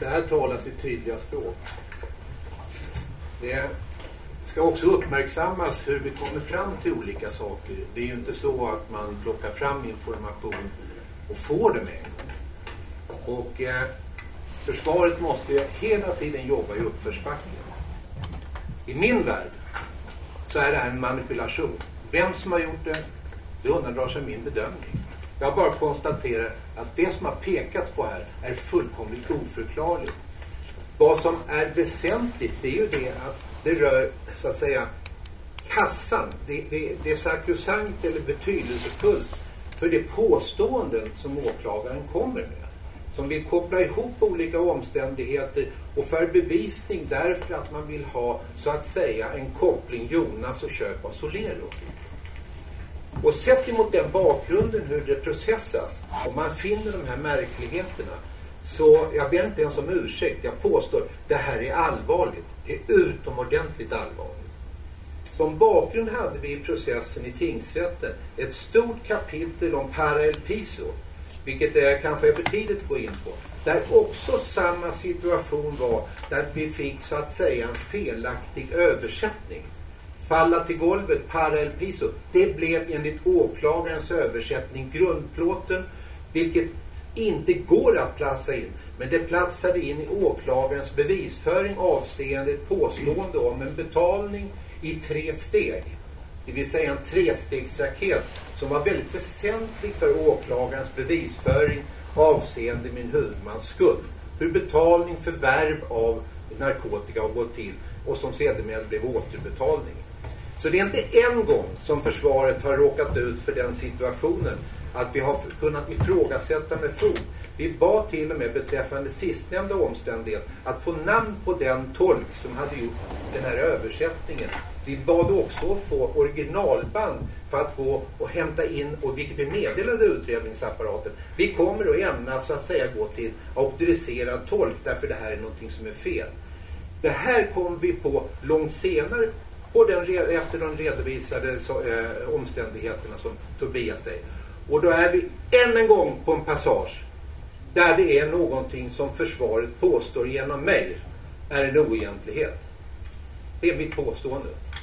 Det här talar sitt tydliga språk. Det ska också uppmärksammas hur vi kommer fram till olika saker. Det är ju inte så att man plockar fram information och får det med. Och försvaret måste ju hela tiden jobba i uppförsbacken. I min värld så är det här en manipulation. Vem som har gjort det undandrar sig min bedömning. Jag bara konstaterar att det som har pekats på här är fullkomligt oförklarligt. Vad som är väsentligt, det är ju det att det rör, så att säga, kassan. Det är sakrosankt eller betydelsefullt för det påståenden som åklagaren kommer med. Som vill koppla ihop olika omständigheter och för bevisning därför att man vill ha, så att säga, en koppling Jonas och köp av Solero. Och sett emot den bakgrunden hur det processas och man finner de här märkligheterna, så jag ber inte ens om ursäkt, jag påstår det här är allvarligt, det är utomordentligt allvarligt. Som bakgrund hade vi i processen i tingsrätten ett stort kapitel om para el piso, vilket är kanske är för tidigt att gå in på, där också samma situation var, där vi fick, så att säga, en felaktig översättning. Falla till golvet, para el piso, det blev enligt åklagarens översättning grundplåten, vilket inte går att platsa in, men det platsade in i åklagarens bevisföring avseende ett påstående om en betalning i 3 steg. Det vill säga en 3-stegsraket som var väldigt väsentlig för åklagarens bevisföring avseende min huvudmans skuld. Hur betalning för värv av narkotika har gått till och som sedermera blev återbetalning. Så det är inte en gång som försvaret har råkat ut för den situationen att vi har kunnat ifrågasätta med fog. Vi bad till och med beträffande sistnämnda omständighet att få namn på den tolk som hade gjort den här översättningen. Vi bad också att få originalband för att gå och hämta in, och vilket vi meddelade utredningsapparaten. Vi kommer att ämna, så att säga, gå till auktoriserad tolk därför det här är någonting som är fel. Det här kom vi på långt senare efter de redovisade omständigheterna som Tobias säger. Och då är vi än en gång på en passage där det är någonting som försvaret påstår genom mig är en oegentlighet. Det är mitt påstående.